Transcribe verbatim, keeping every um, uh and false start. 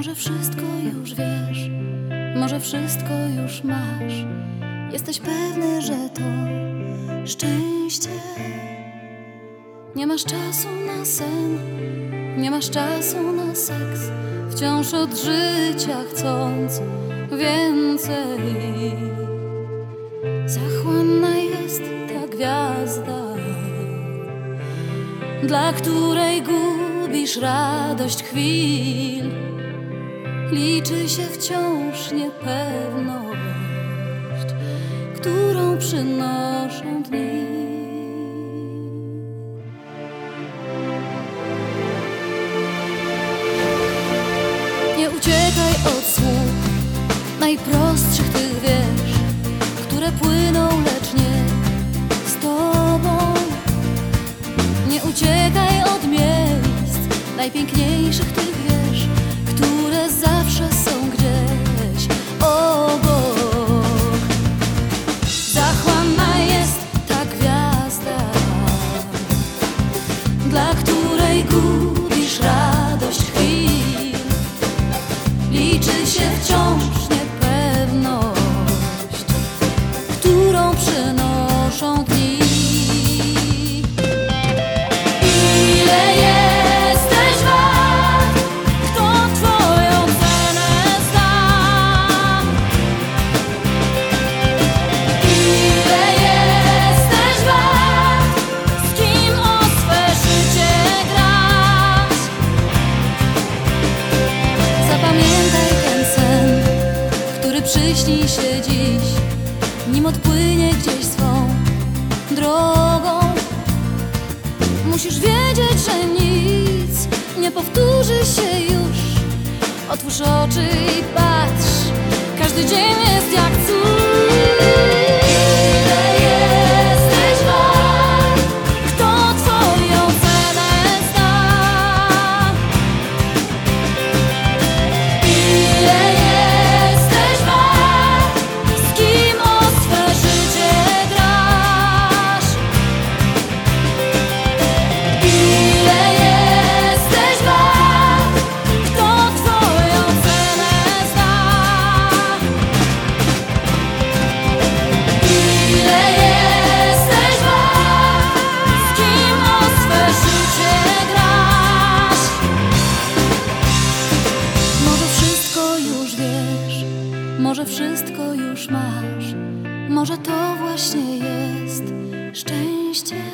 Może wszystko już wiesz, może wszystko już masz. Jesteś pewny, że to szczęście. Nie masz czasu na sen, nie masz czasu na seks. Wciąż od życia chcąc więcej. Zachłanna jest ta gwiazda, dla której gubisz radość chwil. Liczy się wciąż niepewność, którą przynoszą dni. Nie uciekaj od słów najprostszych tych wiersz, które płyną, lecz nie z tobą. Nie uciekaj od miejsc najpiękniejszych tych wiersz, które zawsze są gdzieś obok. Zachłanna jest ta gwiazda, dla której gubisz radość chwil. Liczy się wciąż niepewność, którą przynoszą dni. Ile jesteś wart, kto twoją cenę zna? Ile jesteś wart, z kim o swe życie grasz? Zapamiętaj ten sen, który przyśni się dziś, nim odpłynie gdzieś swą drogą. Musisz wiedzieć, że nic nie powtórzy się już. Otwórz oczy i patrz, każdy dzień jest jak cud. Ile jesteś wart, kto twoją cenę zna? Ile jesteś wart, z kim o swe życie grasz? Ile jesteś wart, kto twoją cenę zna? Ile jesteś wart, z kim o swe życie grasz? Może wszystko już wiesz, może wszystko już masz. Może to właśnie jest szczęście.